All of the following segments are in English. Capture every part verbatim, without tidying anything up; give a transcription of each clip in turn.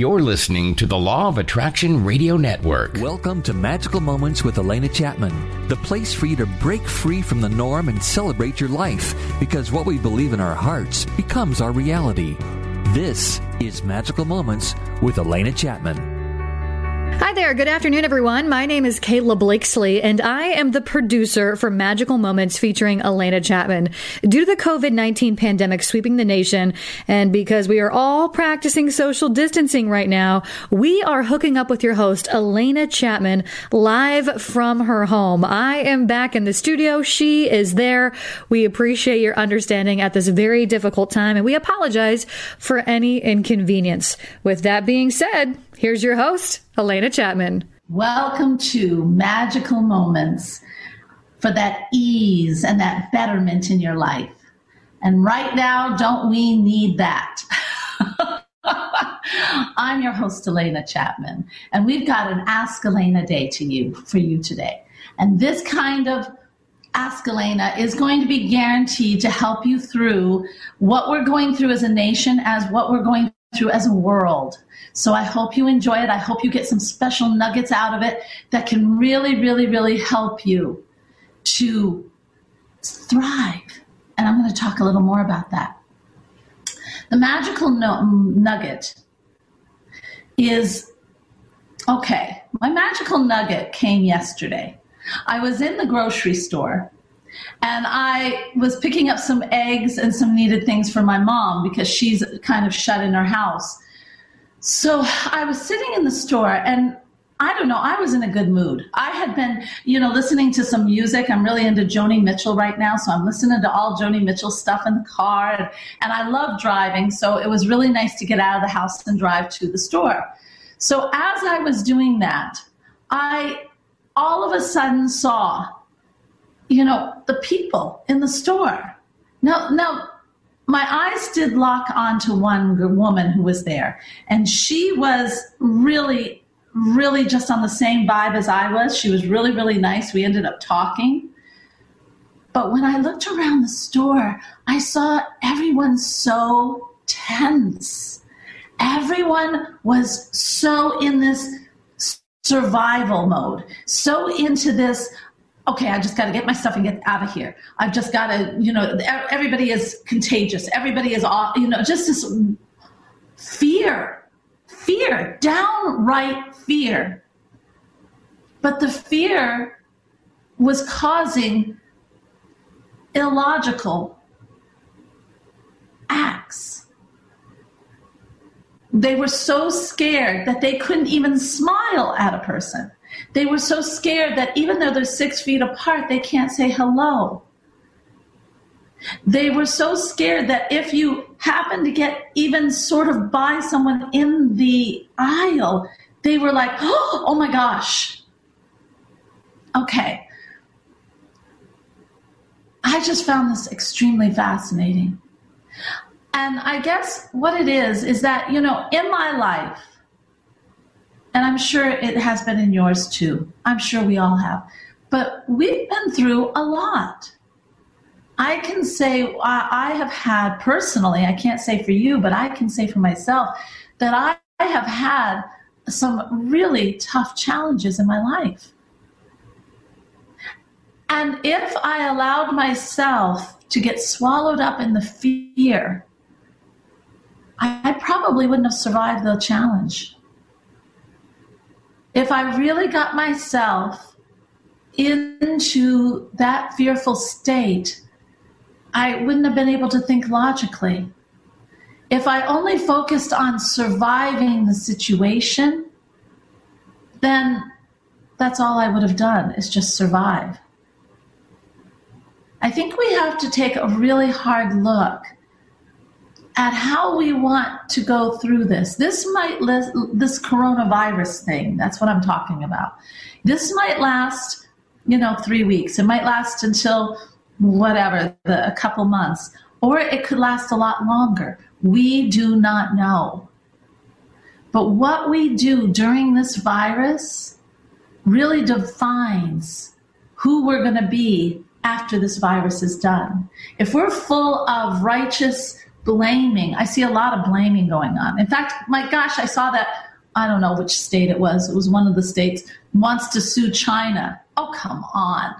You're listening to the Law of Attraction Radio Network. Welcome to Magical Moments with Elena Chapman, the place for you to break free from the norm and celebrate your life, because what we believe in our hearts becomes our reality. This is Magical Moments with Elena Chapman. Hi there. Good afternoon, everyone. My name is Kayla Blakesley, and I am the producer for Magical Moments featuring Elena Chapman. Due to the covid nineteen pandemic sweeping the nation, and because we are all practicing social distancing right now, we are hooking up with your host, Elena Chapman, live from her home. I am back in the studio. She is there. We appreciate your understanding at this very difficult time, and we apologize for any inconvenience. With that being said, here's your host, Elena Chapman. Welcome to Magical Moments for that ease and that betterment in your life. And right now, don't we need that? I'm your host, Elena Chapman, and we've got an Ask Elena Day to you for you today. And this kind of Ask Elena is going to be guaranteed to help you through what we're going through as a nation, as what we're going through as a world. So I hope you enjoy it. I hope you get some special nuggets out of it that can really, really, really help you to thrive. And I'm going to talk a little more about that. The magical no- nugget is, okay, my magical nugget came yesterday. I was in the grocery store and I was picking up some eggs and some needed things for my mom because she's kind of shut in her house. So I was sitting in the store and I don't know, I was in a good mood. I had been, you know, listening to some music. I'm really into Joni Mitchell right now. So I'm listening to all Joni Mitchell stuff in the car. And, and I love driving. So it was really nice to get out of the house and drive to the store. So as I was doing that, I all of a sudden saw, you know, the people in the store. Now, now, my eyes did lock onto one woman who was there, and she was really, really just on the same vibe as I was. She was really, really nice. We ended up talking. But when I looked around the store, I saw everyone so tense. Everyone was so in this survival mode, so into this, okay, I just got to get my stuff and get out of here. I've just got to, you know, everybody is contagious. Everybody is, all, you know, just this fear, fear, downright fear. But the fear was causing illogical acts. They were so scared that they couldn't even smile at a person. They were so scared that even though they're six feet apart, they can't say hello. They were so scared that if you happen to get even sort of by someone in the aisle, they were like, oh, oh my gosh. Okay. I just found this extremely fascinating. And I guess what it is, is that, you know, in my life, and I'm sure it has been in yours too. I'm sure we all have. But we've been through a lot. I can say I have had personally, I can't say for you, but I can say for myself that I have had some really tough challenges in my life. And if I allowed myself to get swallowed up in the fear, I probably wouldn't have survived the challenge. If I really got myself into that fearful state, I wouldn't have been able to think logically. If I only focused on surviving the situation, then that's all I would have done, is just survive. I think we have to take a really hard look at how we want to go through this. This might, this coronavirus thing, that's what I'm talking about. This might last, you know, three weeks. It might last until whatever, the, a couple months, or it could last a lot longer. We do not know. But what we do during this virus really defines who we're going to be after this virus is done. If we're full of righteous blaming. I see a lot of blaming going on. In fact, my gosh, I saw that, I don't know which state it was. It was one of the states, wants to sue China. Oh, come on.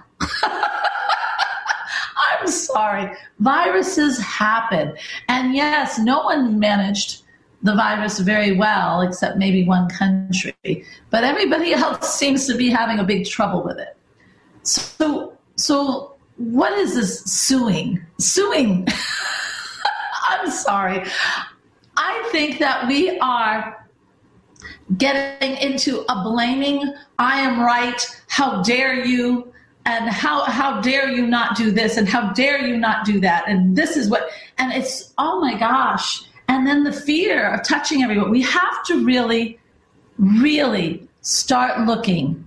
I'm sorry. Viruses happen. And yes, no one managed the virus very well, except maybe one country. But everybody else seems to be having a big trouble with it. So, so what is this suing? Suing. I'm sorry. I think that we are getting into a blaming, I am right, how dare you, and how how dare you not do this, and how dare you not do that, and this is what, and it's, oh my gosh. And then the fear of touching everyone. We have to really, really start looking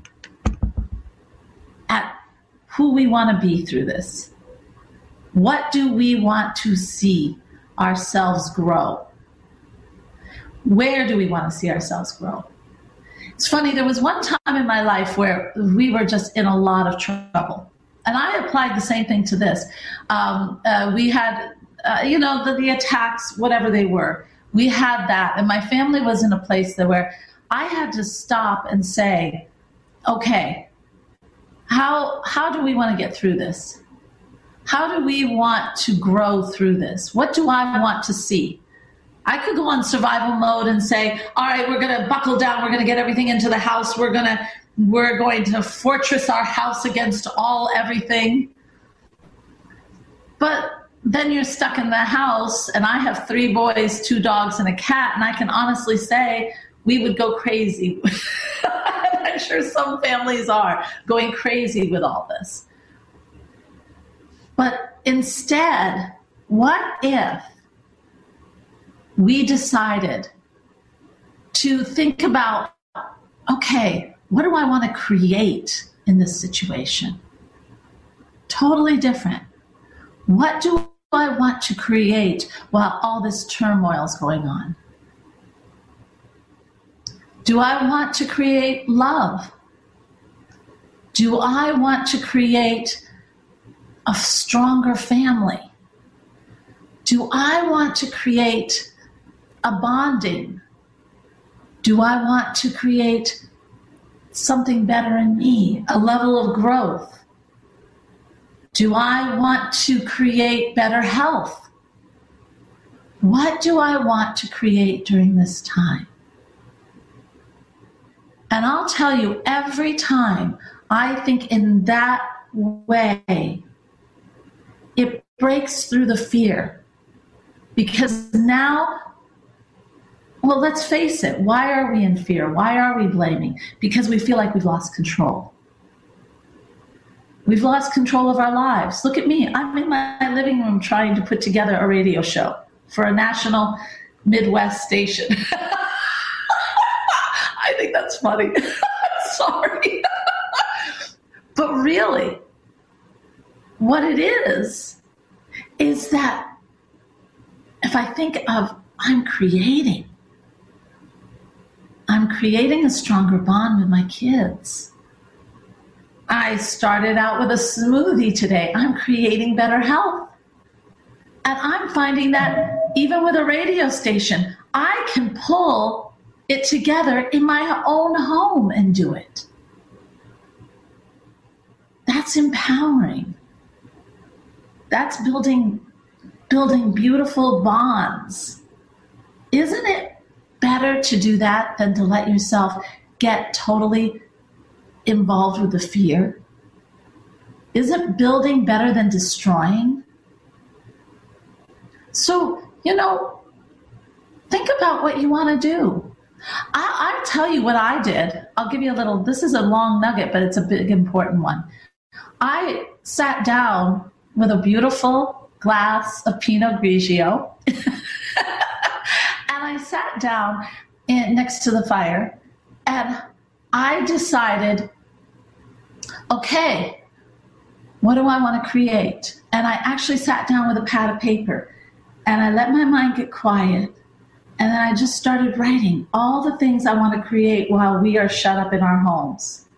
at who we want to be through this. What do we want to see ourselves grow? Where do we want to see ourselves grow? It's funny, there was one time in my life where we were just in a lot of trouble. And I applied the same thing to this. Um, uh, we had, uh, you know, the, the attacks, whatever they were. We had that. And my family was in a place that where I had to stop and say, okay, how how do we want to get through this? How do we want to grow through this? What do I want to see? I could go on survival mode and say, all right, we're going to buckle down. We're going to get everything into the house. We're going to, we're going to fortress our house against all everything. But then you're stuck in the house, and I have three boys, two dogs, and a cat. And I can honestly say we would go crazy. I'm sure some families are going crazy with all this. But instead, what if we decided to think about, okay, what do I want to create in this situation? Totally different. What do I want to create while all this turmoil is going on? Do I want to create love? Do I want to create a stronger family? Do I want to create a bonding? Do I want to create something better in me, a level of growth? Do I want to create better health? What do I want to create during this time? And I'll tell you, every time I think in that way, it breaks through the fear. Because now, well, let's face it, why are we in fear? Why are we blaming? Because we feel like we've lost control. We've lost control of our lives. Look at me. I'm in my living room trying to put together a radio show for a national Midwest station. I think that's funny. Sorry. But really, what it is, is that if I think of, I'm creating, I'm creating a stronger bond with my kids. I started out with a smoothie today. I'm creating better health. And I'm finding that even with a radio station, I can pull it together in my own home and do it. That's empowering. That's building, building beautiful bonds. Isn't it better to do that than to let yourself get totally involved with the fear? Isn't building better than destroying? So, you know, think about what you want to do. I, I'll tell you what I did. I'll give you a little, this is a long nugget, but it's a big important one. I sat down with a beautiful glass of Pinot Grigio and I sat down in, next to the fire, and I decided, okay, what do I want to create? And I actually sat down with a pad of paper and I let my mind get quiet. And then I just started writing all the things I want to create while we are shut up in our homes.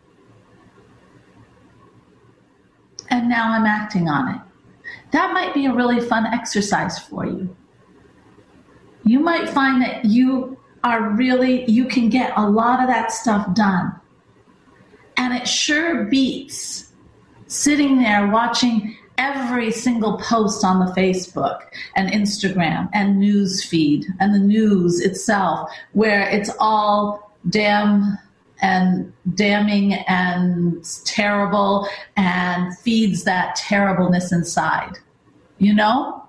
And now I'm acting on it. That might be a really fun exercise for you. you might find that you are really, you can get a lot of that stuff done. And it sure beats sitting there watching every single post on the Facebook and Instagram and news feed and the news itself, where it's all damn and damning and terrible and feeds that terribleness inside, you know?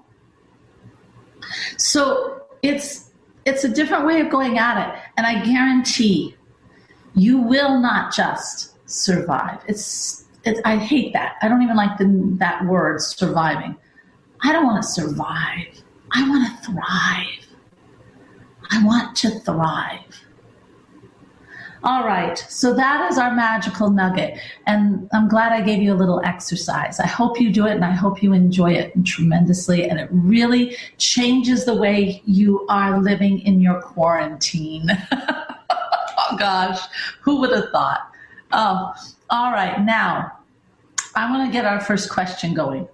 So it's it's a different way of going at it. And I guarantee you will not just survive. It's, it's I hate that. I don't even like the, that word, surviving. I don't want to survive. I want to thrive. I want to thrive. All right, so that is our magical nugget, and I'm glad I gave you a little exercise. I hope you do it, and I hope you enjoy it tremendously, and it really changes the way you are living in your quarantine. Oh, gosh, who would have thought? Oh, all right, now, I want to get our first question going.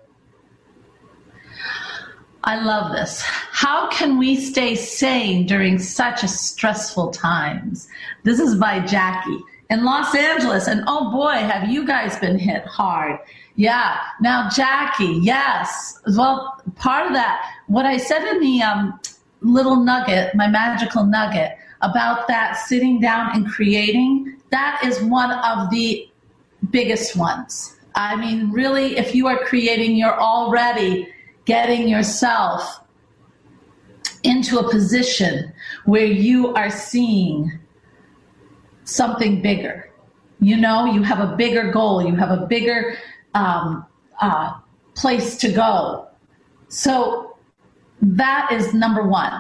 I love this. How can we stay sane during such a stressful times? This is by Jackie in Los Angeles. And oh boy, have you guys been hit hard. Yeah. Now, Jackie, yes. Well, part of that, what I said in the um, little nugget, my magical nugget, about that sitting down and creating, that is one of the biggest ones. I mean, really, if you are creating, you're already getting yourself into a position where you are seeing something bigger. You know, you have a bigger goal. You have a bigger um, uh, place to go. So that is number one.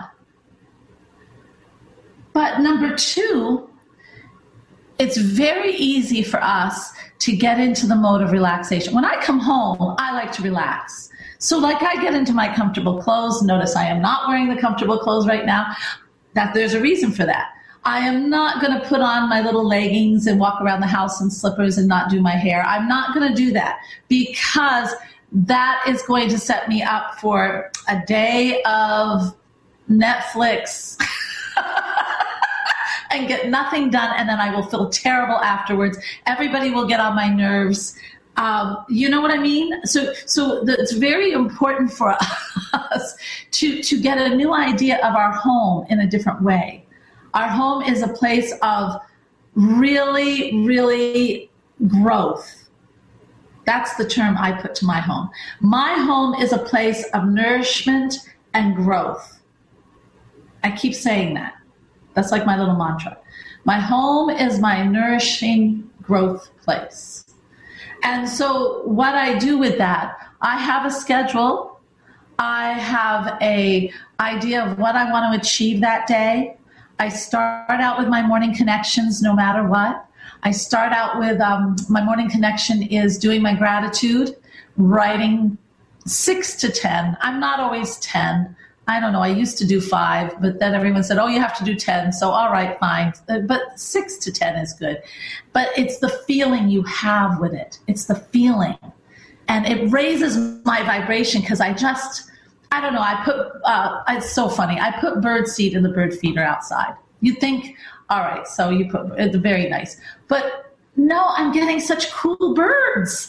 But number two, it's very easy for us to get into the mode of relaxation. When I come home, I like to relax. So like I get into my comfortable clothes. Notice I am not wearing the comfortable clothes right now. That there's a reason for that. I am not going to put on my little leggings and walk around the house in slippers and not do my hair. I'm not going to do that because that is going to set me up for a day of Netflix and get nothing done, and then I will feel terrible afterwards. Everybody will get on my nerves. Um, you know what I mean? So, so the, it's very important for us to, to get a new idea of our home in a different way. Our home is a place of really, really growth. That's the term I put to my home. My home is a place of nourishment and growth. I keep saying that. That's like my little mantra. My home is my nourishing growth place. And so what I do with that, I have a schedule. I have a idea of what I want to achieve that day. I start out with my morning connections no matter what. I start out with um, my morning connection is doing my gratitude, writing six to ten. I'm not always ten. I don't know. I used to do five, but then everyone said, oh, you have to do ten. So, all right, fine. But six to ten is good. But it's the feeling you have with it. It's the feeling. And it raises my vibration because I just, I don't know. I put, uh, it's so funny. I put bird seed in the bird feeder outside. You think, all right, so you put, it's very nice. But no, I'm getting such cool birds.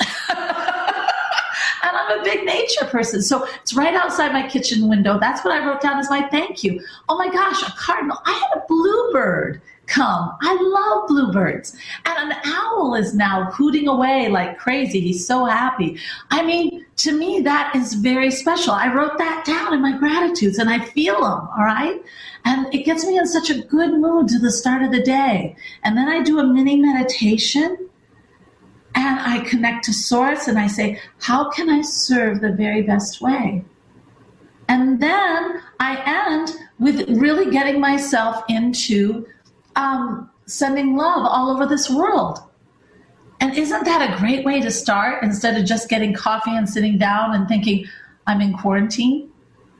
And I'm a big nature person. So it's right outside my kitchen window. That's what I wrote down as my thank you. Oh my gosh, a cardinal. I had a bluebird come. I love bluebirds. And an owl is now hooting away like crazy. He's so happy. I mean, to me, that is very special. I wrote that down in my gratitudes and I feel them, all right? And it gets me in such a good mood to the start of the day. And then I do a mini meditation. And I connect to Source and I say, how can I serve the very best way? And then I end with really getting myself into um, sending love all over this world. And isn't that a great way to start instead of just getting coffee and sitting down and thinking, I'm in quarantine?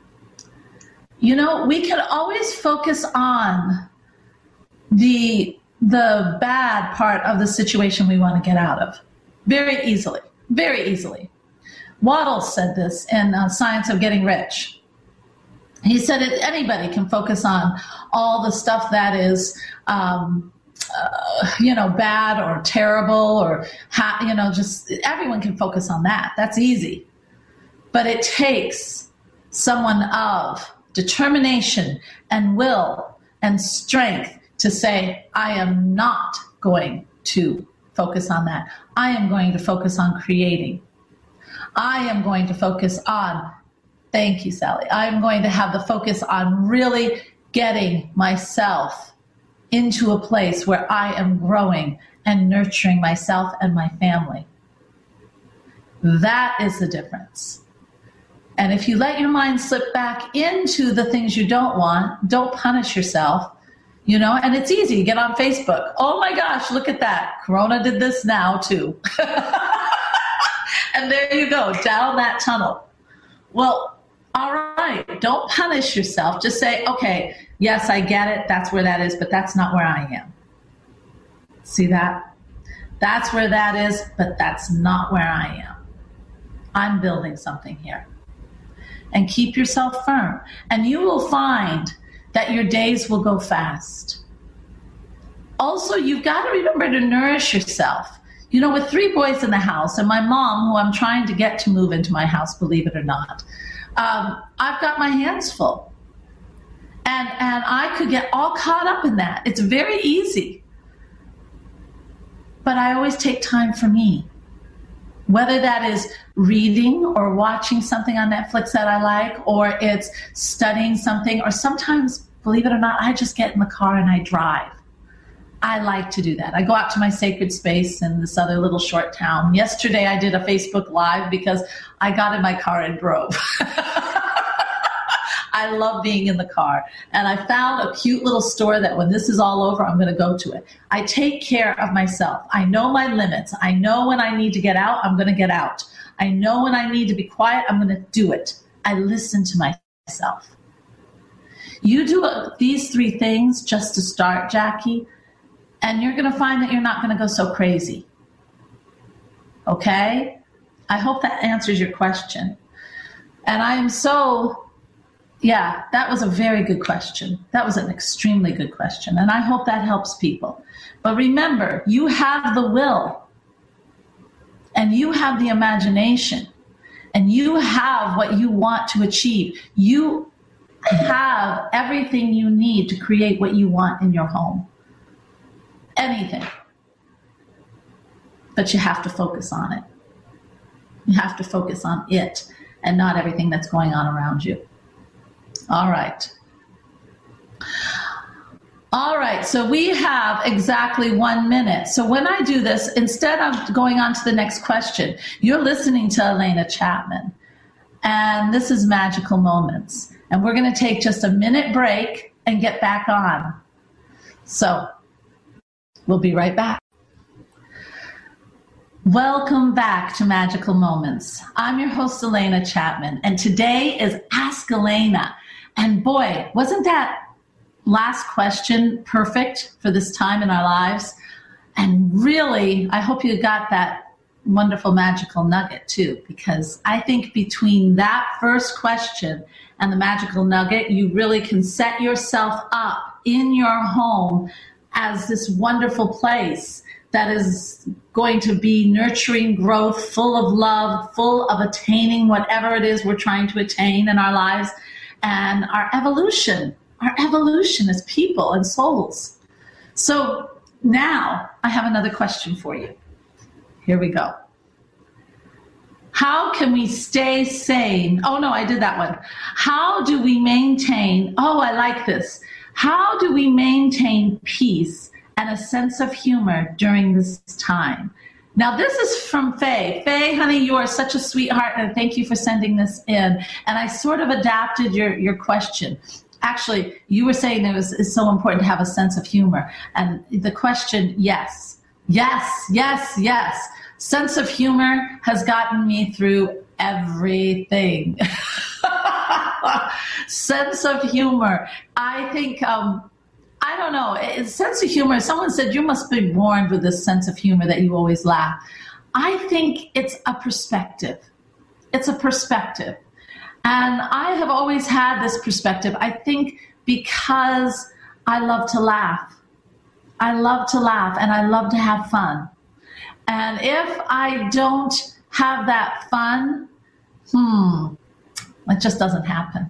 You know, we can always focus on the, the bad part of the situation we want to get out of. Very easily, very easily. Waddle said this in uh, Science of Getting Rich. He said that anybody can focus on all the stuff that is, um, uh, you know, bad or terrible or, ha- you know, just everyone can focus on that. That's easy. But it takes someone of determination and will and strength to say, I am not going to focus on that. I am going to focus on creating. I am going to focus on, thank you, Sally. I am going to have the focus on really getting myself into a place where I am growing and nurturing myself and my family. That is the difference. And if you let your mind slip back into the things you don't want, don't punish yourself, you know, and it's easy. Get on Facebook. Oh my gosh, look at that. Corona did this now too. And there you go, down that tunnel. Well, all right, don't punish yourself. Just say, okay, yes, I get it. That's where that is, but that's not where I am. See that? That's where that is, but that's not where I am. I'm building something here. And keep yourself firm. And you will find that your days will go fast. Also, you've got to remember to nourish yourself. You know, with three boys in the house and my mom, who I'm trying to get to move into my house, believe it or not, um, I've got my hands full. And, and I could get all caught up in that. It's very easy. But I always take time for me. Whether that is reading or watching something on Netflix that I like, or it's studying something, or sometimes, believe it or not, I just get in the car and I drive. I like to do that. I go out to my sacred space in this other little short town. Yesterday I did a Facebook Live because I got in my car and drove. I love being in the car. And I found a cute little store that when this is all over, I'm going to go to it. I take care of myself. I know my limits. I know when I need to get out, I'm going to get out. I know when I need to be quiet, I'm going to do it. I listen to myself. You do these three things just to start, Jackie, and you're going to find that you're not going to go so crazy. Okay? I hope that answers your question. And I am so... Yeah, that was a very good question. That was an extremely good question. And I hope that helps people. But remember, you have the will. And you have the imagination. And you have what you want to achieve. You have everything you need to create what you want in your home. Anything. But you have to focus on it. You have to focus on it and not everything that's going on around you. All right. All right, so we have exactly one minute. So when I do this, instead of going on to the next question, you're listening to Elena Chapman. And this is Magical Moments. And we're going to take just a minute break and get back on. So we'll be right back. Welcome back to Magical Moments. I'm your host, Elena Chapman, and today is Ask Elena. And boy, wasn't that last question perfect for this time in our lives? And really, I hope you got that wonderful magical nugget too, because I think between that first question and the magical nugget, you really can set yourself up in your home as this wonderful place that is going to be nurturing growth, full of love, full of attaining whatever it is we're trying to attain in our lives, and our evolution, our evolution as people and souls. So now I have another question for you. Here we go. How can we stay sane? Oh, no, I did that one. How do we maintain, oh, I like this. How do we maintain peace and a sense of humor during this time? Now, this is from Faye. Faye, honey, you are such a sweetheart, and thank you for sending this in. And I sort of adapted your, your question. Actually, you were saying it was it's so important to have a sense of humor. And the question, yes, yes, yes, yes. Sense of humor has gotten me through everything. Sense of humor. I think... Um, I don't know, a sense of humor, someone said you must be born with this sense of humor that you always laugh. I think it's a perspective. It's a perspective. And I have always had this perspective, I think because I love to laugh. I love to laugh and I love to have fun. And if I don't have that fun, hmm, it just doesn't happen.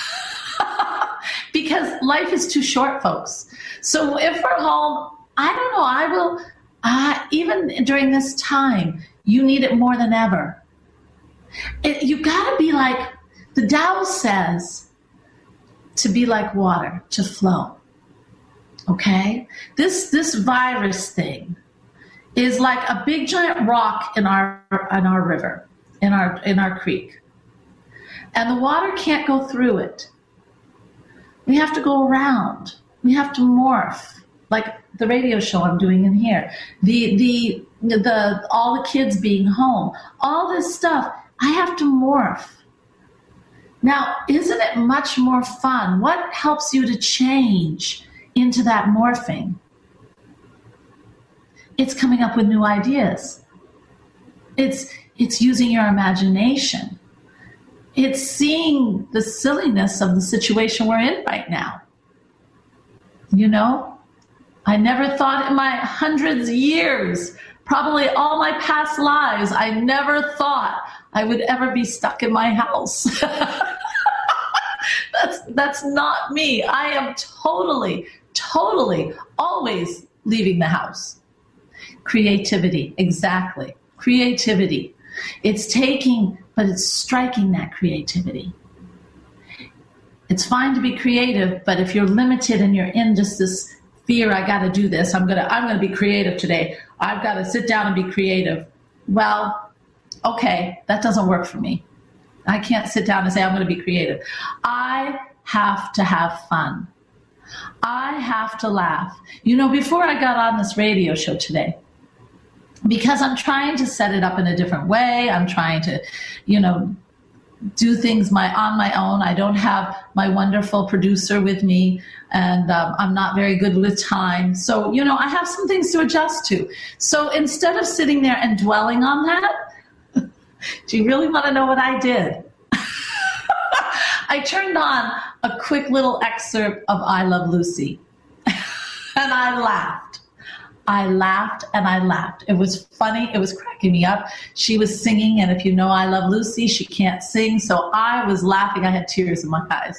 Because life is too short, folks. So if we're home, I don't know, I will, uh, even during this time, you need it more than ever. It, you got to be like, the Tao says, to be like water, to flow. Okay? This this virus thing is like a big giant rock in our in our river, in our in our creek. And the water can't go through it. We have to go around. We have to morph. Like the radio show I'm doing in here. The the the all the kids being home. All this stuff, I have to morph. Now, isn't it much more fun? What helps you to change into that morphing? It's coming up with new ideas. It's it's using your imagination. It's seeing the silliness of the situation we're in right now. You know, I never thought in my hundreds of years, probably all my past lives, I never thought I would ever be stuck in my house. that's that's not me. I am totally, totally always leaving the house. Creativity, exactly. Creativity. It's taking, but it's striking that creativity. It's fine to be creative, but if you're limited and you're in just this fear, I got to do this, I'm gonna I'm gonna be creative today. I've got to sit down and be creative. Well, okay, that doesn't work for me. I can't sit down and say I'm going to be creative. I have to have fun. I have to laugh. You know, before I got on this radio show today, because I'm trying to set it up in a different way, I'm trying to, you know, do things my on my own. I don't have my wonderful producer with me, and um, I'm not very good with time. So, you know, I have some things to adjust to. So instead of sitting there and dwelling on that, do you really want to know what I did? I turned on a quick little excerpt of I Love Lucy, and I laughed. I laughed and I laughed. It was funny. It was cracking me up. She was singing, and if you know I Love Lucy, she can't sing. So I was laughing. I had tears in my eyes.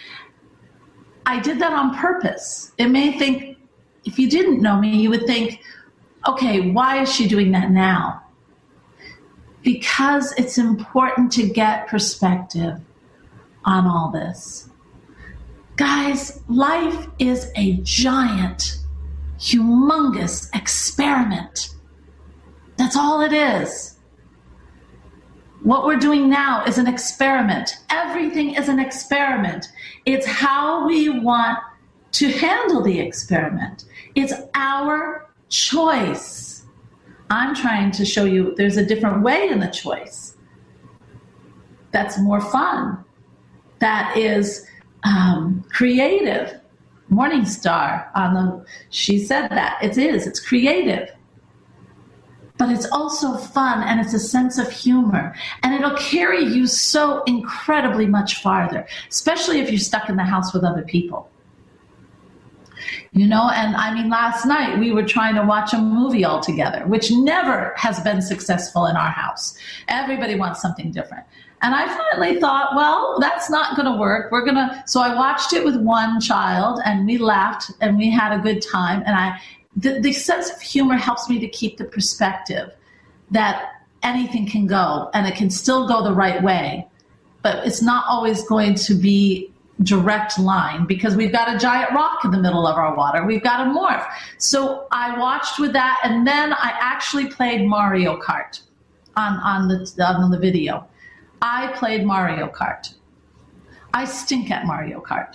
I did that on purpose. It may think, if you didn't know me, you would think, okay, why is she doing that now? Because it's important to get perspective on all this. Guys, life is a giant, humongous experiment. That's all it is. What we're doing now is an experiment. Everything is an experiment. It's how we want to handle the experiment. It's our choice. I'm trying to show you there's a different way in the choice. That's more fun. That is um, creative. Morningstar on the, she said that. It is, it's creative. But it's also fun, and it's a sense of humor. And it'll carry you so incredibly much farther, especially if you're stuck in the house with other people. You know, and I mean, last night we were trying to watch a movie all together, which never has been successful in our house. Everybody wants something different. And I finally thought, well, that's not going to work. We're going to, so I watched it with one child, and we laughed and we had a good time. And I, the, the sense of humor helps me to keep the perspective that anything can go, and it can still go the right way, but it's not always going to be direct line, because we've got a giant rock in the middle of our water. We've got to morph. So I watched with that, and then I actually played Mario Kart on, on, the, on the video. I played Mario Kart. I stink at Mario Kart.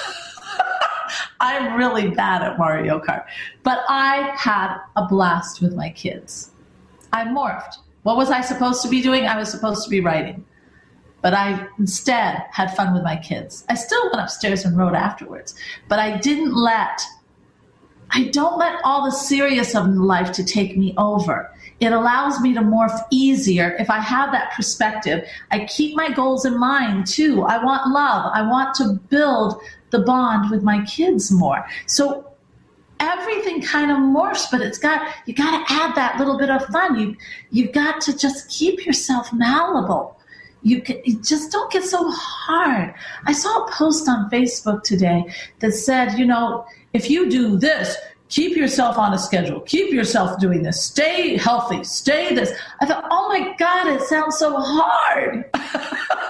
I'm really bad at Mario Kart. But I had a blast with my kids. I morphed. What was I supposed to be doing? I was supposed to be writing. But I instead had fun with my kids. I still went upstairs and wrote afterwards. But I didn't let I don't let all the serious of life to take me over. It allows me to morph easier if I have that perspective. I keep my goals in mind too. I want love. I want to build the bond with my kids more. So everything kind of morphs, but it's got, you got to add that little bit of fun. You, you've got to just keep yourself malleable. You, can, you just don't get so hard. I saw a post on Facebook today that said, you know, if you do this, keep yourself on a schedule. Keep yourself doing this. Stay healthy. Stay this. I thought, oh my God, it sounds so hard. I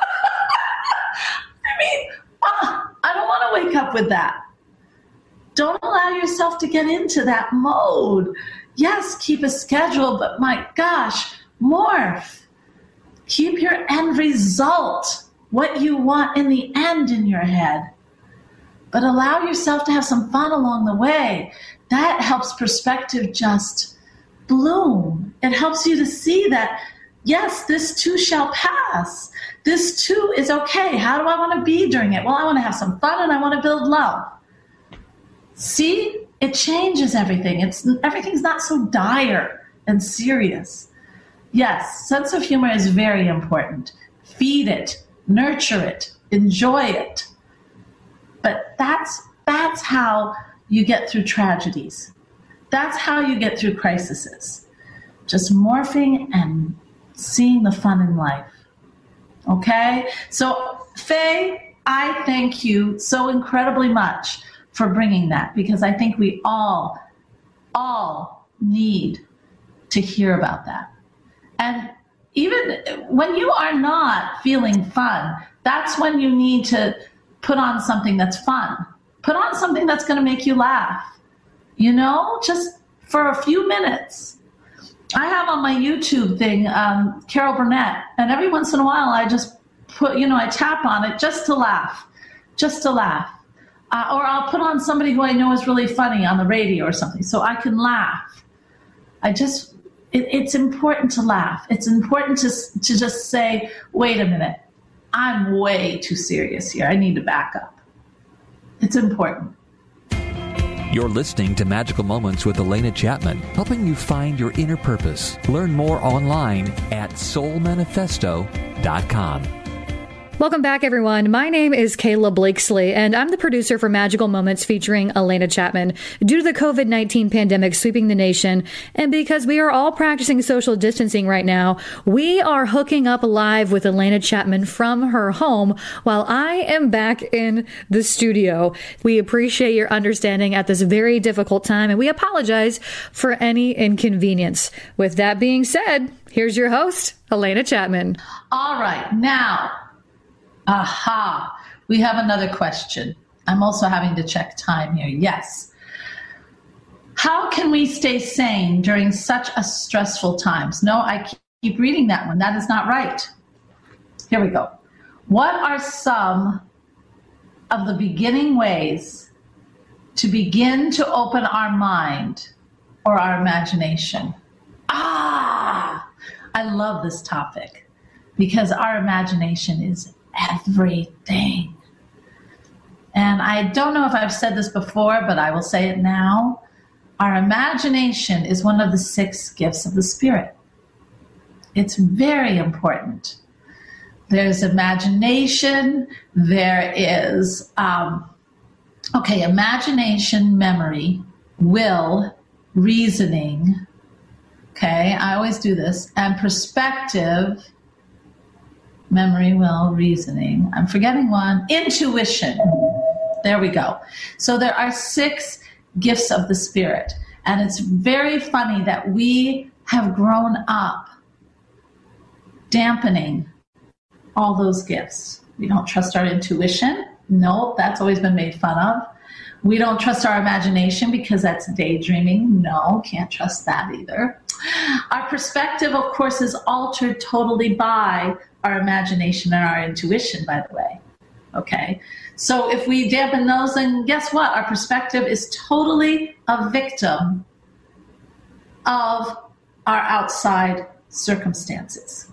mean, ah, I don't want to wake up with that. Don't allow yourself to get into that mode. Yes, keep a schedule, but my gosh, morph. Keep your end result, what you want in the end in your head. But allow yourself to have some fun along the way. That helps perspective just bloom. It helps you to see that, yes, this too shall pass. This too is okay. How do I want to be during it? Well, I want to have some fun and I want to build love. See, it changes everything. It's everything's not so dire and serious. Yes, sense of humor is very important. Feed it, nurture it, enjoy it. But that's that's how you get through tragedies. That's how you get through crises. Just morphing and seeing the fun in life. Okay? So, Faye, I thank you so incredibly much for bringing that, because I think we all, all need to hear about that. And even when you are not feeling fun, that's when you need to put on something that's fun. Put on something that's going to make you laugh. You know, just for a few minutes. I have on my YouTube thing, um, Carol Burnett, and every once in a while I just put, you know, I tap on it just to laugh, just to laugh. Uh, or I'll put on somebody who I know is really funny on the radio or something so I can laugh. I just, it, it's important to laugh. It's important to to just say, wait a minute, I'm way too serious here. I need to back up. It's important. You're listening to Magical Moments with Elena Chapman, helping you find your inner purpose. Learn more online at soul manifesto dot com. Welcome back, everyone. My name is Kayla Blakesley, and I'm the producer for Magical Moments featuring Elena Chapman. Due to the covid nineteen pandemic sweeping the nation, and because we are all practicing social distancing right now, we are hooking up live with Elena Chapman from her home while I am back in the studio. We appreciate your understanding at this very difficult time, and we apologize for any inconvenience. With that being said, here's your host, Elena Chapman. All right. Now, aha, we have another question. I'm also having to check time here. Yes. How can we stay sane during such a stressful times? No, I keep reading that one. That is not right. Here we go. What are some of the beginning ways to begin to open our mind or our imagination? Ah, I love this topic because our imagination is everything. And I don't know if I've said this before, but I will say it now. Our imagination is one of the six gifts of the Spirit. It's very important. There's imagination. There is, um, okay, imagination, memory, will, reasoning. Okay, I always do this. And perspective, memory, will, reasoning. I'm forgetting one. Intuition. There we go. So there are six gifts of the Spirit. And it's very funny that we have grown up dampening all those gifts. We don't trust our intuition. No, that's always been made fun of. We don't trust our imagination because that's daydreaming. No, can't trust that either. Our perspective, of course, is altered totally by our imagination and our intuition, by the way. Okay? So if we dampen those, then guess what? Our perspective is totally a victim of our outside circumstances.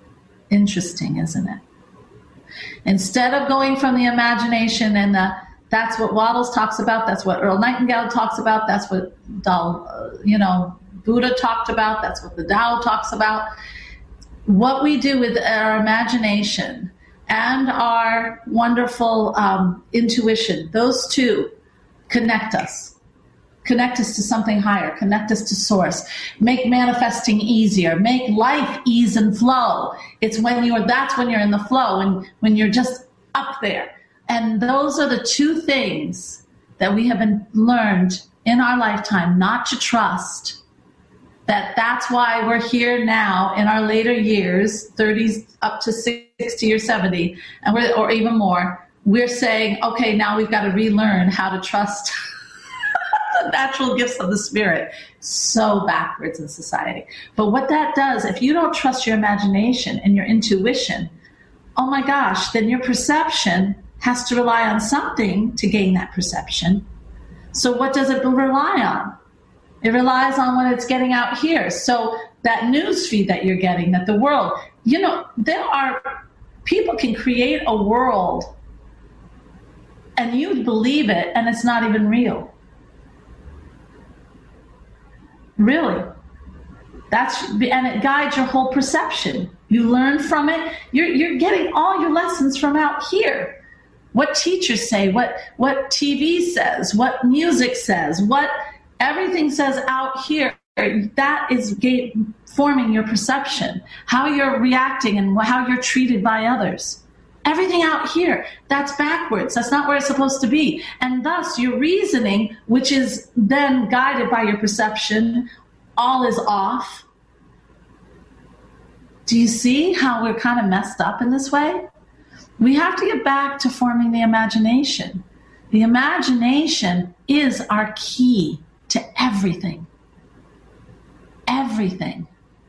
Interesting, isn't it? Instead of going from the imagination and the That's what Waddles talks about. That's what Earl Nightingale talks about. That's what Dal, uh, you know, Buddha talked about. That's what the Tao talks about. What we do with our imagination and our wonderful um, intuition, those two connect us. Connect us to something higher. Connect us to source. Make manifesting easier. Make life ease and flow. It's when you're, that's when you're in the flow and when you're just up there. And those are the two things that we have been learned in our lifetime not to trust. That that's why we're here now in our later years, thirties up to sixty or seventy, and we're, or even more. We're saying, okay, now we've got to relearn how to trust the natural gifts of the spirit. So backwards in society. But what that does, if you don't trust your imagination and your intuition, oh my gosh, then your perception has to rely on something to gain that perception. So what does it rely on? It relies on what it's getting out here. So that news feed that you're getting, that the world, you know, there are, people can create a world and you believe it and it's not even real. Really. That's, and it guides your whole perception. You learn from it. You're, you're getting all your lessons from out here. What teachers say, what, what T V says, what music says, what everything says out here, that is forming your perception, how you're reacting and how you're treated by others. Everything out here, that's backwards. That's not where it's supposed to be. And thus your reasoning, which is then guided by your perception, all is off. Do you see how we're kind of messed up in this way? We have to get back to forming the imagination. The imagination is our key to everything. Everything.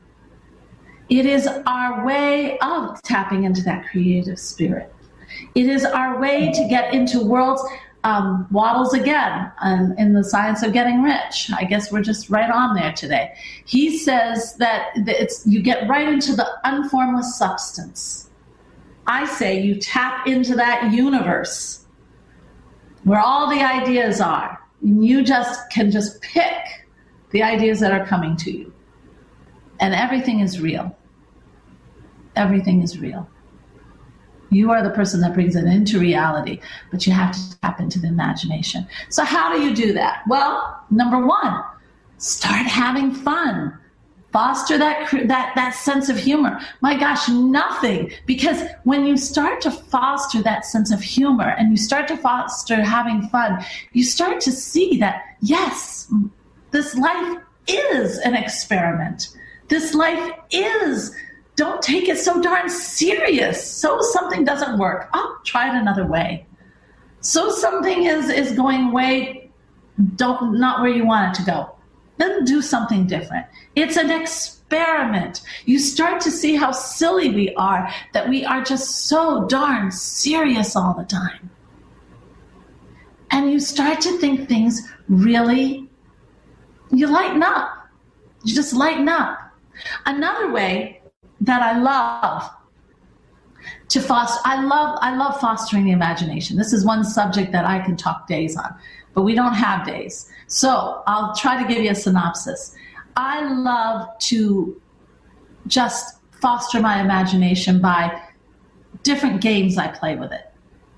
It is our way of tapping into that creative spirit. It is our way to get into worlds. Um, Waddles again, um, in The Science of Getting Rich. I guess we're just right on there today. He says that it's, you get right into the unformless substance. I say you tap into that universe where all the ideas are. And you just can just pick the ideas that are coming to you. And everything is real. Everything is real. You are the person that brings it into reality, but you have to tap into the imagination. So how do you do that? Well, number one, start having fun. Foster that, that, that sense of humor. My gosh, nothing. Because when you start to foster that sense of humor and you start to foster having fun, you start to see that, yes, this life is an experiment. This life is, don't take it so darn serious. So something doesn't work. Oh, try it another way. So something is, is going way, don't, not where you want it to go. Then do something different. It's an experiment. You start to see how silly we are, that we are just so darn serious all the time. And you start to think things really, you lighten up. You just lighten up. Another way that I love to foster, I love, I love fostering the imagination. This is one subject that I can talk days on, but we don't have days. So I'll try to give you a synopsis. I love to just foster my imagination by different games I play with it.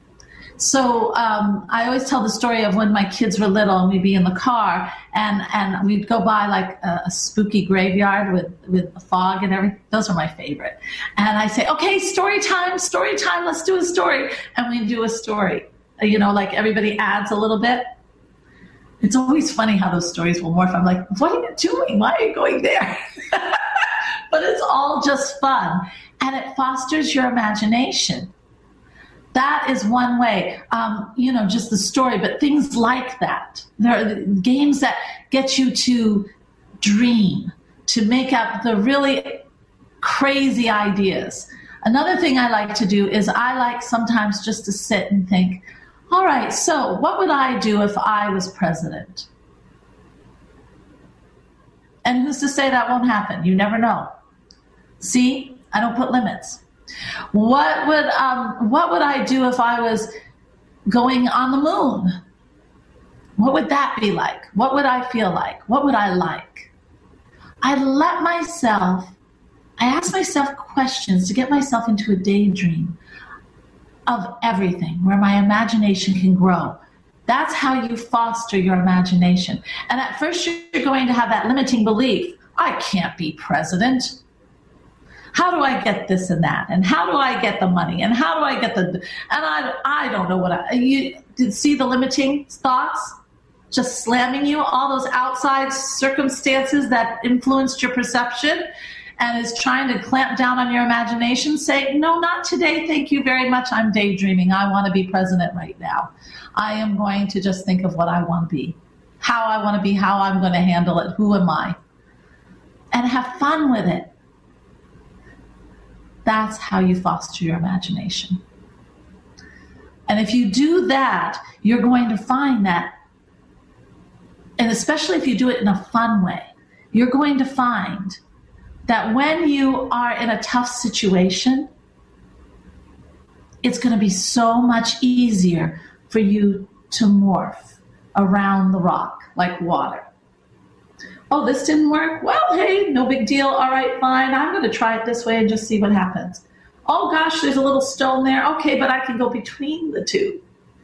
So um, I always tell the story of when my kids were little and we'd be in the car and, and we'd go by like a, a spooky graveyard with, with the fog and everything. Those are my favorite. And I say, okay, story time, story time, let's do a story. And we do a story. You know, like everybody adds a little bit. It's always funny how those stories will morph. I'm like, what are you doing? Why are you going there? But it's all just fun. And it fosters your imagination. That is one way, um, you know, just the story, but things like that. There are games that get you to dream, to make up the really crazy ideas. Another thing I like to do is I like sometimes just to sit and think, all right, so what would I do if I was president? And who's to say that won't happen? You never know. See, I don't put limits. What would um, what would I do if I was going on the moon. What would that be like? What would I feel like? What would I like? I let myself, I ask myself questions to get myself into a daydream of everything where my imagination can grow. That's how you foster your imagination. And at first you're going to have that limiting belief. I can't be president. How do I get this and that? And how do I get the money? And how do I get the, and I, I don't know what I, you did see the limiting thoughts just slamming you, all those outside circumstances that influenced your perception and is trying to clamp down on your imagination. Say, no, not today. Thank you very much. I'm daydreaming. I want to be president right now. I am going to just think of what I want to be, how I want to be, how I'm going to handle it. Who am I? And have fun with it. That's how you foster your imagination. And if you do that, you're going to find that, and especially if you do it in a fun way, you're going to find that when you are in a tough situation, it's going to be so much easier for you to morph around the rock like water. Oh, this didn't work? Well, hey, no big deal. All right, fine. I'm going to try it this way and just see what happens. Oh, gosh, there's a little stone there. Okay, but I can go between the two.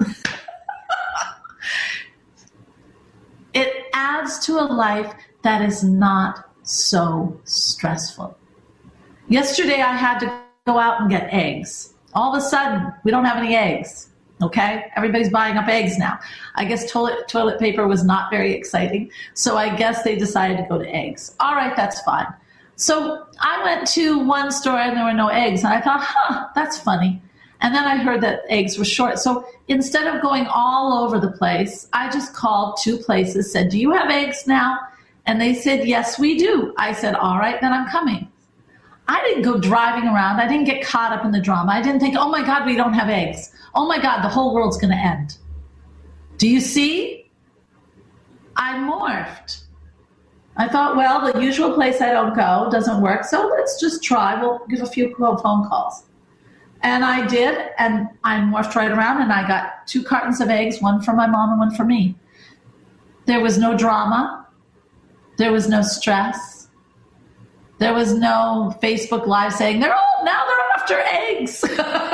It adds to a life that is not so stressful. Yesterday, I had to go out and get eggs. All of a sudden, we don't have any eggs. Okay, everybody's buying up eggs now. I guess toilet toilet paper was not very exciting, so I guess they decided to go to eggs. All right, that's fine. So I went to one store and there were no eggs, and I thought, huh, that's funny. And then I heard that eggs were short. So instead of going all over the place, I just called two places, said, do you have eggs now? And they said, yes, we do. I said, all right, then I'm coming. I didn't go driving around. I didn't get caught up in the drama. I didn't think, oh my God, we don't have eggs. Oh my God, the whole world's going to end. Do you see? I morphed. I thought, well, the usual place I don't go doesn't work, so let's just try. We'll give a few phone calls. And I did, and I morphed right around, and I got two cartons of eggs, one for my mom and one for me. There was no drama. There was no stress. There was no Facebook Live saying, they're all, now they're after eggs.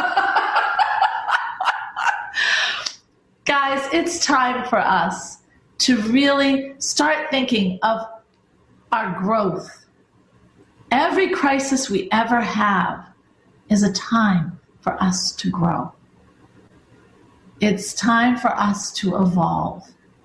Guys, it's time for us to really start thinking of our growth. Every crisis we ever have is a time for us to grow. It's time for us to evolve.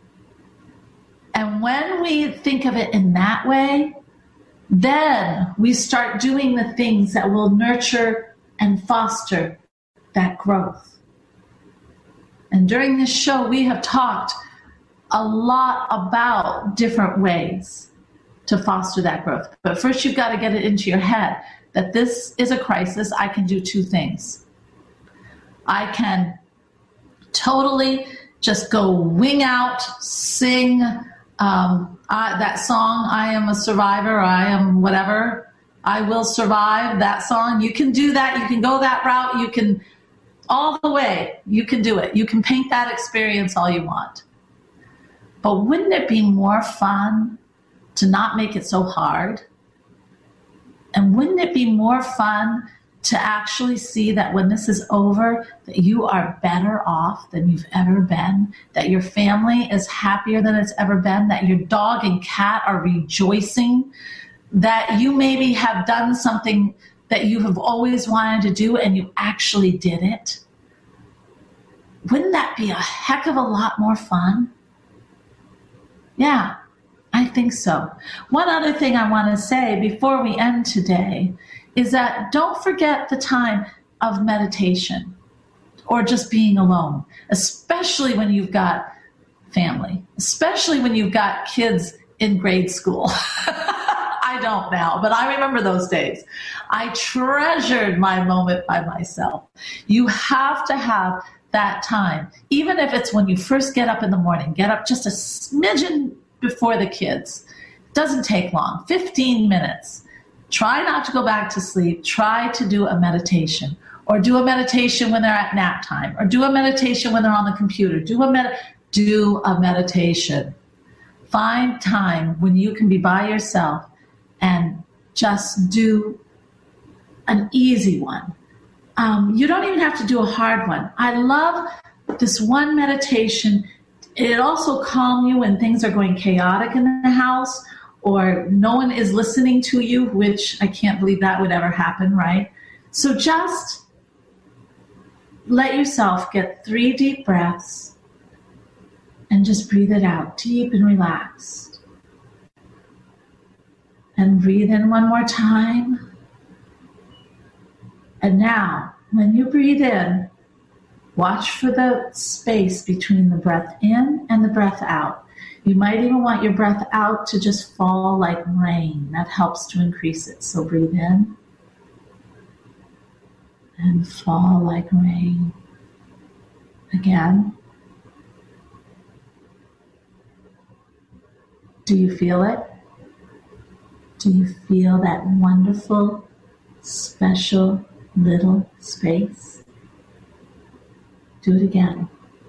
And when we think of it in that way, then we start doing the things that will nurture and foster that growth. And during this show, we have talked a lot about different ways to foster that growth. But first, you've got to get it into your head that this is a crisis. I can do two things. I can totally just go wing out, sing um, uh, that song, I am a survivor, I am whatever, I will survive, that song. You can do that. You can go that route. You can all the way. You can do it. You can paint that experience all you want. But wouldn't it be more fun to not make it so hard? And wouldn't it be more fun to actually see that when this is over, that you are better off than you've ever been, that your family is happier than it's ever been, that your dog and cat are rejoicing, that you maybe have done something that you have always wanted to do and you actually did it? Wouldn't that be a heck of a lot more fun? Yeah, I think so. One other thing I want to say before we end today is that don't forget the time of meditation or just being alone, especially when you've got family, especially when you've got kids in grade school. I don't now, but I remember those days. I treasured my moment by myself. You have to have that time, even if it's when you first get up in the morning, get up just a smidgen before the kids. Doesn't take long, fifteen minutes. Try not to go back to sleep. Try to do a meditation or do a meditation when they're at nap time, or do a meditation when they're on the computer. Do a med- do a meditation. Find time when you can be by yourself and just do an easy one. Um, you don't even have to do a hard one. I love this one meditation. It also calms you when things are going chaotic in the house or no one is listening to you, which I can't believe that would ever happen, right? So just let yourself get three deep breaths and just breathe it out, deep and relaxed. And breathe in one more time. And now, when you breathe in, watch for the space between the breath in and the breath out. You might even want your breath out to just fall like rain. That helps to increase it. So breathe in and fall like rain. Again. Do you feel it? Do you feel that wonderful, special little space? Do it again.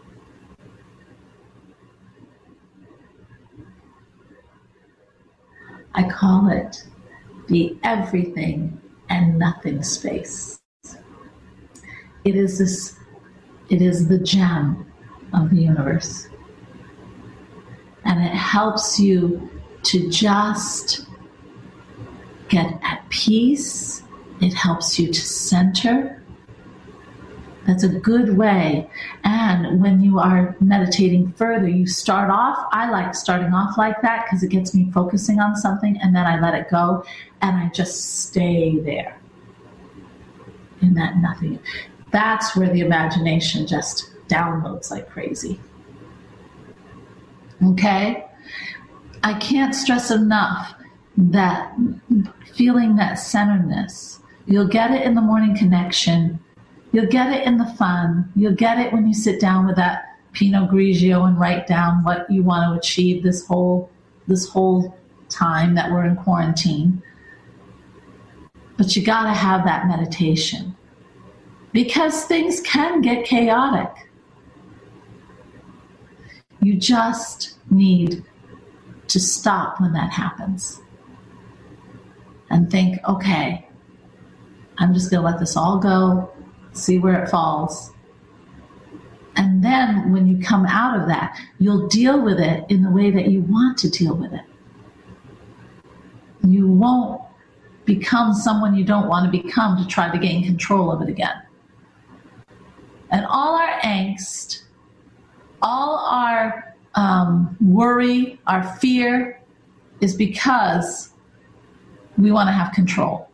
I call it the everything and nothing space. It is this, it is the gem of the universe. And it helps you to just get at peace. It helps you to center. That's a good way. And when you are meditating further, you start off, I like starting off like that because it gets me focusing on something, and then I let it go and I just stay there in that nothing. That's where the imagination just downloads like crazy. Okay? I can't stress enough that feeling that centeredness, you'll get it in the morning connection. You'll get it in the fun. You'll get it when you sit down with that Pinot Grigio and write down what you want to achieve this whole this whole time that we're in quarantine. But you got to have that meditation because things can get chaotic. You just need to stop when that happens and think, okay, I'm just going to let this all go. See where it falls. And then when you come out of that, you'll deal with it in the way that you want to deal with it. You won't become someone you don't want to become to try to gain control of it again. And all our angst, all our um, worry, our fear is because we want to have control.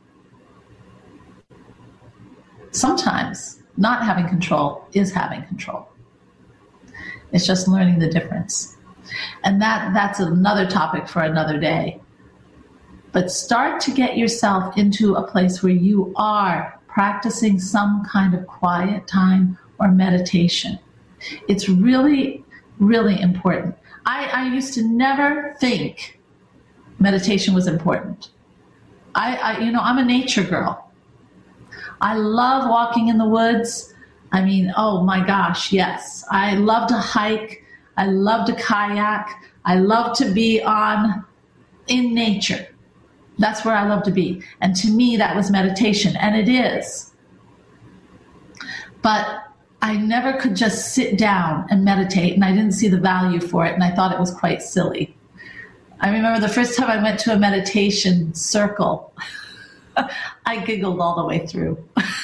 Sometimes not having control is having control. It's just learning the difference. And that, that's another topic for another day. But start to get yourself into a place where you are practicing some kind of quiet time or meditation. It's really, really important. I, I used to never think meditation was important. I, I, you know, I'm a nature girl. I love walking in the woods. I mean, oh my gosh, yes. I love to hike. I love to kayak. I love to be on in nature. That's where I love to be. And to me, that was meditation, and it is. But I never could just sit down and meditate, and I didn't see the value for it, and I thought it was quite silly. I remember the first time I went to a meditation circle, I giggled all the way through.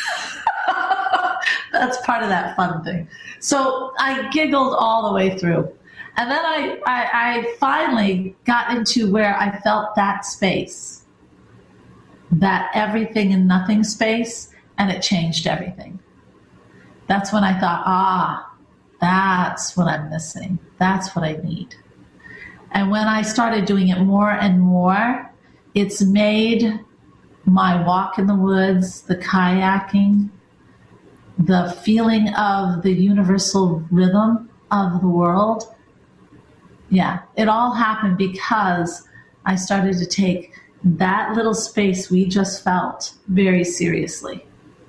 That's part of that fun thing. So I giggled all the way through. And then I, I, I finally got into where I felt that space, that everything and nothing space, and it changed everything. That's when I thought, ah, that's what I'm missing. That's what I need. And when I started doing it more and more, it's made my walk in the woods, the kayaking, the feeling of the universal rhythm of the world. Yeah, it all happened because I started to take that little space we just felt very seriously.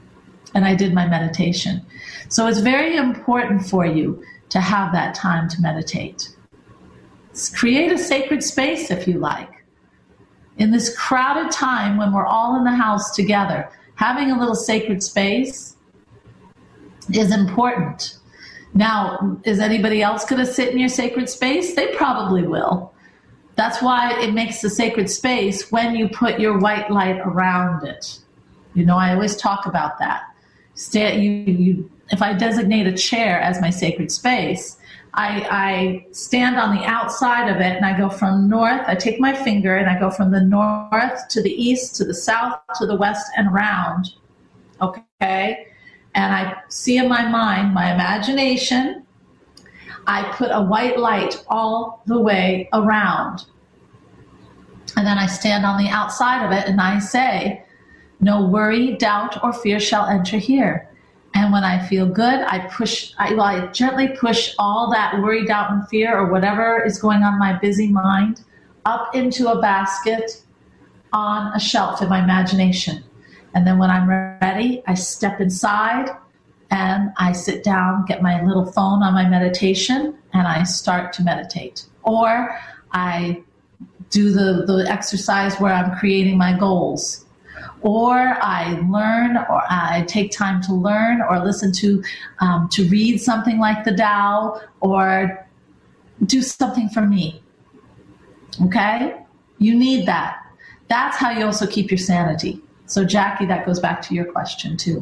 and I did my meditation. So it's very important for you to have that time to meditate. Create a sacred space if you like. In this crowded time when we're all in the house together, having a little sacred space is important. Now, is anybody else going to sit in your sacred space? They probably will. That's why it makes the sacred space when you put your white light around it. You know, I always talk about that. Stay, you, you, if I designate a chair as my sacred space, I, I stand on the outside of it and I go from north. I take my finger and I go from the north to the east, to the south, to the west, and around. Okay? And I see in my mind, my imagination, I put a white light all the way around. And then I stand on the outside of it and I say, no worry, doubt, or fear shall enter here. And when I feel good, I push, I, well, I gently push all that worry, doubt, and fear, or whatever is going on in my busy mind, up into a basket on a shelf in my imagination. And then when I'm ready, I step inside and I sit down, get my little phone on my meditation, and I start to meditate. Or I do the, the exercise where I'm creating my goals. Or I learn, or I take time to learn, or listen to, um, to read something like the Tao, or do something for me. Okay? You need that. That's how you also keep your sanity. So Jackie, that goes back to your question too.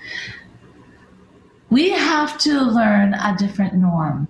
We have to learn a different norm.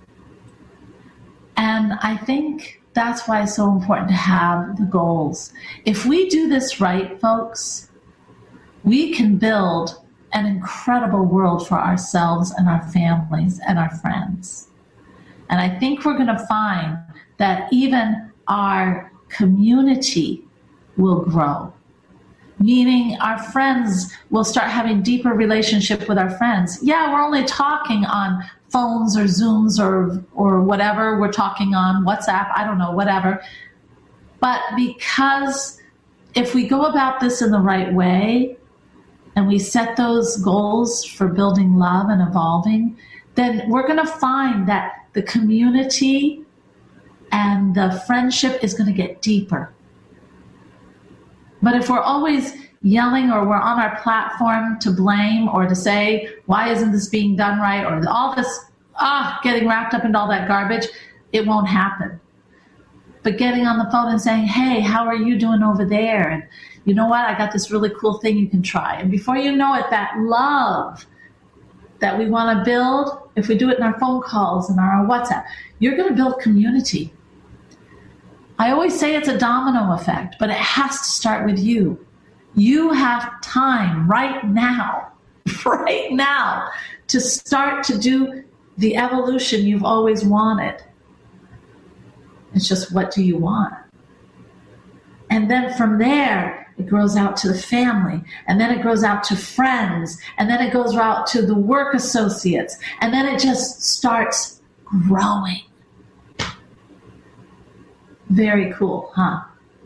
And I think that's why it's so important to have the goals. If we do this right, folks, we can build an incredible world for ourselves and our families and our friends. And I think we're going to find that even our community will grow. Meaning our friends will start having deeper relationship with our friends. Yeah, we're only talking on phones or Zooms or or whatever. We're talking on WhatsApp, I don't know, whatever. But because if we go about this in the right way and we set those goals for building love and evolving, then we're going to find that the community and the friendship is going to get deeper. But if we're always yelling or we're on our platform to blame or to say, why isn't this being done right? Or all this, ah, getting wrapped up in all that garbage, it won't happen. But getting on the phone and saying, hey, how are you doing over there? And you know what? I got this really cool thing you can try. And before you know it, that love that we want to build, if we do it in our phone calls and our WhatsApp, you're going to build community. I always say it's a domino effect, but it has to start with you. You have time right now, right now, to start to do the evolution you've always wanted. It's just, what do you want? And then from there, it grows out to the family, and then it grows out to friends, and then it goes out to the work associates, and then it just starts growing. Very cool, huh?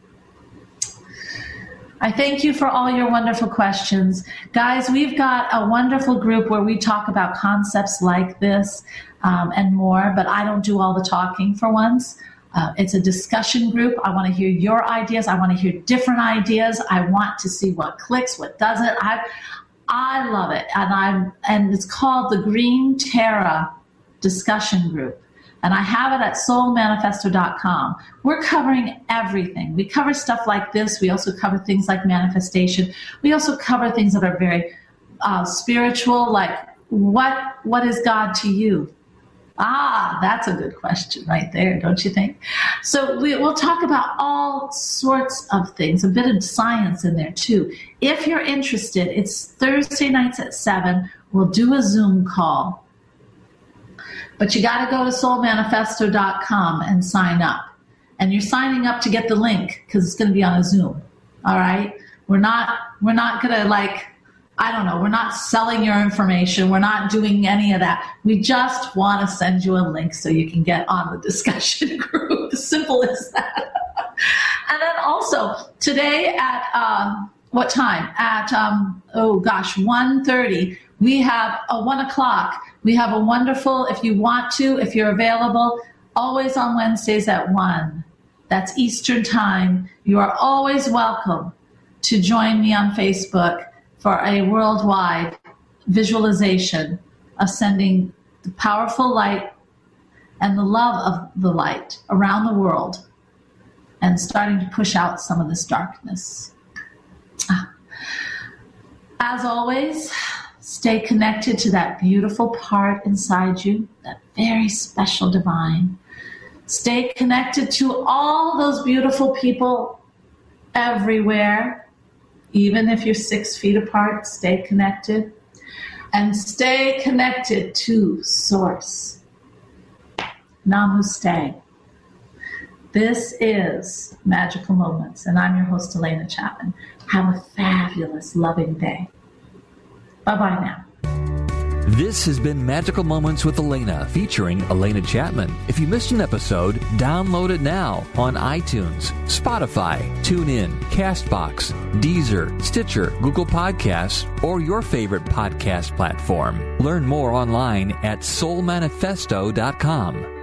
I thank you for all your wonderful questions. Guys, we've got a wonderful group where we talk about concepts like this um, and more, but I don't do all the talking for once. Uh, it's a discussion group. I want to hear your ideas. I want to hear different ideas. I want to see what clicks, what doesn't. I I love it. And I'm and it's called the Green Terra Discussion Group. And I have it at soul manifesto dot com. We're covering everything. We cover stuff like this. We also cover things like manifestation. We also cover things that are very uh, spiritual, like what what is God to you? Ah, that's a good question right there, don't you think? So we, we'll talk about all sorts of things, a bit of science in there too. If you're interested, it's Thursday nights at seven. We'll do a Zoom call. But you got to go to soul manifesto dot com and sign up. And you're signing up to get the link because it's going to be on a Zoom. All right? We're not we're not going to like, I don't know, we're not selling your information. We're not doing any of that. We just want to send you a link so you can get on the discussion group. Simple as that. And then also, today at um, what time? At, um, oh gosh, one thirty. We have a one o'clock. We have a wonderful, if you want to, if you're available, always on Wednesdays at one. That's Eastern time. You are always welcome to join me on Facebook for a worldwide visualization of sending the powerful light and the love of the light around the world and starting to push out some of this darkness. As always, stay connected to that beautiful part inside you, that very special divine. Stay connected to all those beautiful people everywhere. Even if you're six feet apart, stay connected. And stay connected to Source. Namaste. This is Magical Moments, and I'm your host, Elena Chapman. Have a fabulous, loving day. Bye-bye now. This has been Magical Moments with Elena, featuring Elena Chapman. If you missed an episode, download it now on iTunes, Spotify, TuneIn, CastBox, Deezer, Stitcher, Google Podcasts, or your favorite podcast platform. Learn more online at soul manifesto dot com.